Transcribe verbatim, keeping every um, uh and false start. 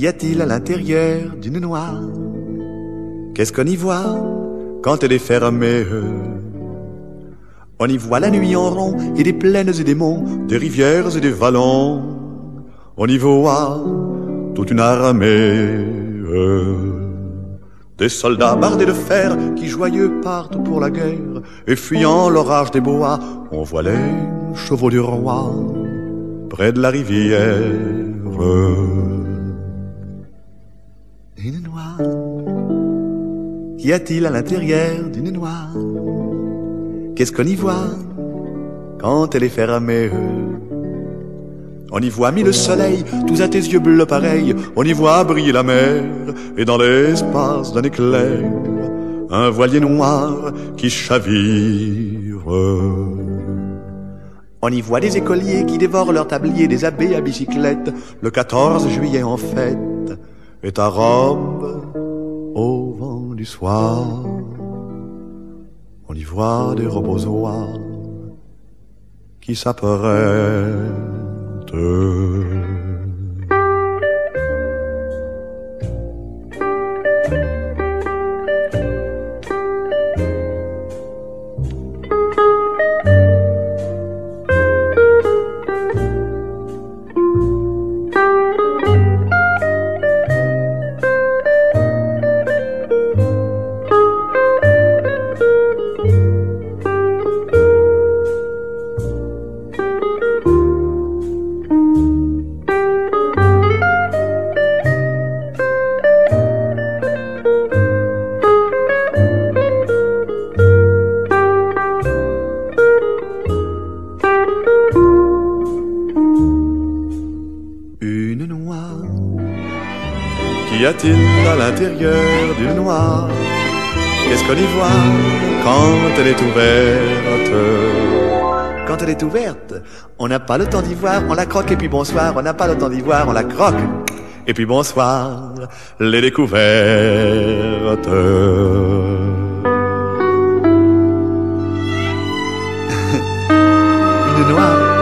Qu'y a-t-il à l'intérieur d'une noix? Qu'est-ce qu'on y voit quand elle est fermée? On y voit la nuit en rond et des plaines et des monts, des rivières et des vallons. On y voit toute une armée, des soldats bardés de fer qui joyeux partent pour la guerre, et fuyant l'orage des bois, on voit les chevaux du roi près de la rivière. Une noix. Qu'y a-t-il à l'intérieur d'une noix? Qu'est-ce qu'on y voit quand elle est fermée? On y voit mille soleils, tous à tes yeux bleus pareils. On y voit briller la mer, et dans l'espace d'un éclair, un voilier noir qui chavire. On y voit des écoliers qui dévorent leur tablier, des abbés à bicyclette. Le quatorze juillet en fête, et ta robe au vent du soir. On y voit des robozois qui s'apprêtent. Qu'y a-t-il à l'intérieur d'une noix? Qu'est-ce qu'on y voit quand elle est ouverte? Quand elle est ouverte, on n'a pas le temps d'y voir, on la croque et puis bonsoir. On n'a pas le temps d'y voir, on la croque et puis bonsoir. Les découvertes. Une noix.